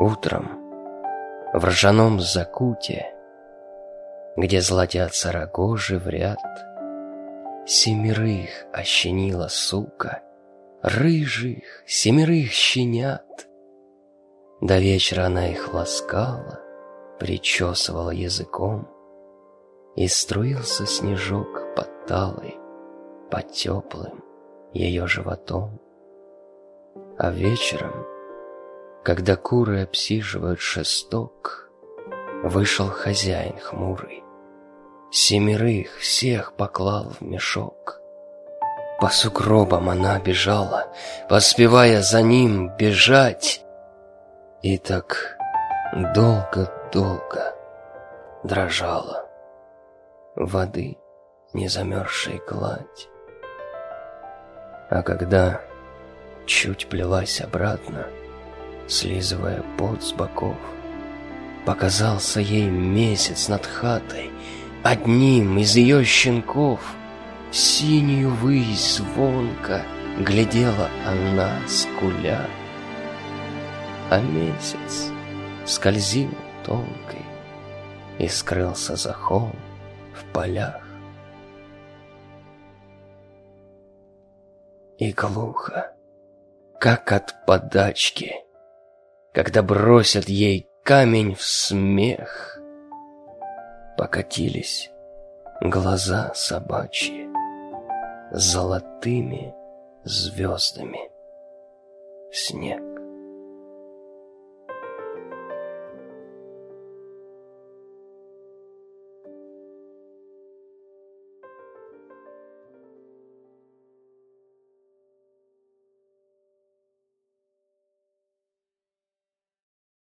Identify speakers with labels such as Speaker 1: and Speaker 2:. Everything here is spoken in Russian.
Speaker 1: Утром в ржаном закуте, где золотятся рогожи в ряд, семерых ощенила сука, рыжих семерых щенят. До вечера она их ласкала, причесывала языком, и струился снежок под талой, под теплым ее животом. А вечером, когда куры обсиживают шесток, вышел хозяин хмурый, семерых всех поклал в мешок. По сугробам она бежала, поспевая за ним бежать, и так долго-долго дрожала воды незамерзшей гладь. А когда чуть плелась обратно, слизывая пот с боков, показался ей месяц над хатой, одним из ее щенков. Синюю высь звонко глядела она, скуля, а месяц скользил тонкой и скрылся за холм в полях. И глухо, как от подачки, когда бросят ей камень в смех, покатились глаза собачьи с золотыми звездами в снег.